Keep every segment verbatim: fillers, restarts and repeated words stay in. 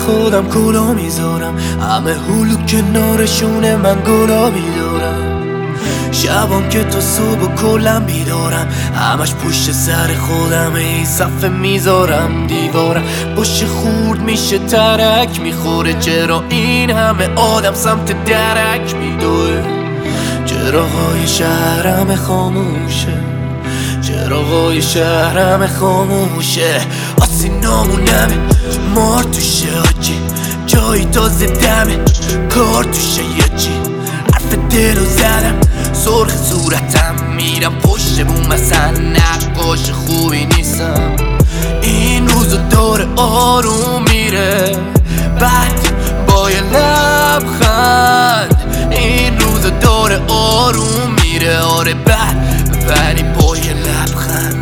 خودم کلا میذارم، همه هلو کنارشونه من گلابی دارم. شبام که تا صبح کلم بیدارم، همش پشت سر خودم این صفحه میذارم. دیوارم باشه خورد میشه ترک میخوره، چرا این همه آدم سمت درک میدوه؟ چراغای شهرم خاموشه، چراغای شهرم خاموشه. آسینامونمه مار توشه آجی، جایی تازه دمه کار توشه یه چی. حرف دلو زدم سرخ صورتم، میرم پشت بوم مثلا نقاش خوبی نیستم. این روزو داره آروم میره بعد با یه لبخند. این روزو داره آروم میره آره بعد ولی با یه لبخند.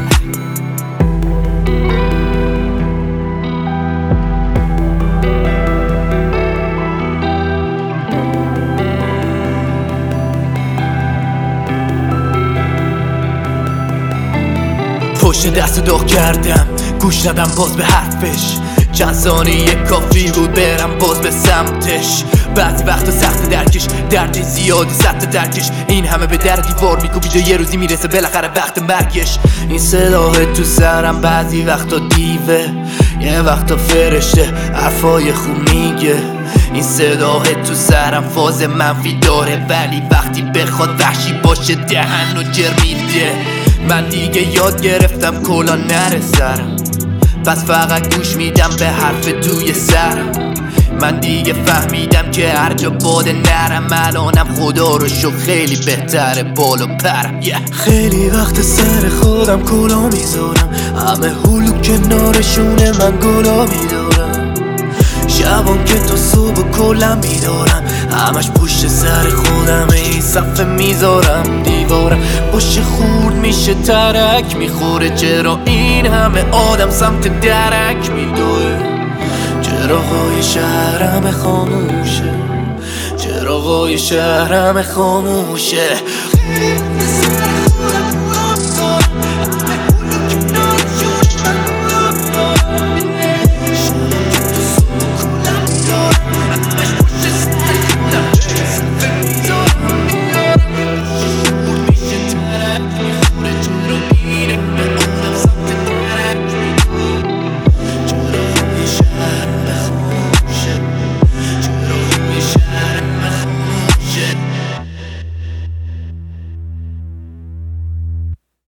پشت دست داغ کردم گوش ندم باز به حرفش، چند ثانیه کافی بود برم باز به سمتش. بعضی وقتا سخت درکش، دردی زیادی سخت درکش، این همه به در دیوار میکوبید و یه روزی میرسه بالاخره وقت مرگش. این صداه تو سرم بعضی وقتا دیوه، یه وقتا فرشته حرفای خوب میگه. این صداه تو سرم فاز منفی داره، ولی وقتی بخواد وحشی باشه دهن و جر میده. من دیگه یاد گرفتم کلا نره سرم، پس فقط گوش میدم به حرف توی سرم. من دیگه فهمیدم که هر جا باده نرم، الانم خدا رو شو خیلی بهتره بالا پرم. yeah. خیلی وقت سر خودم کلا میذارم، همه هلو کنارشونه من گلابی دارم. شبام که تا صبح کلم بیدارم، همش پشت سر خودم این صفحه میذارم. دیوارم باشه خورد میشه ترک میخوره، چرا این همه آدم سمت درک میدوه؟ چراغای شهرم خاموشه، چراغای شهرم خاموشه.